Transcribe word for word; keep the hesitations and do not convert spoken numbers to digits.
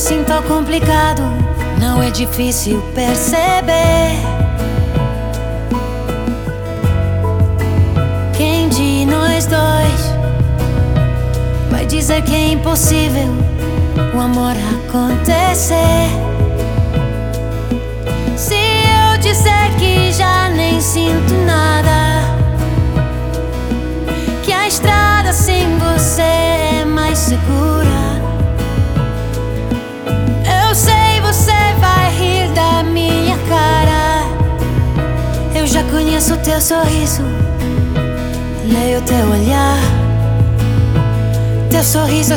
assim tão complicado, não é difícil perceber. Quem de nós dois vai dizer que é impossível o amor acontecer? Se eu disser que já nem sinto nada, que a estrada sem você é mais segura, eu sei você vai rir da minha cara. Eu já conheço o teu sorriso, leio teu olhar. Teu sorriso é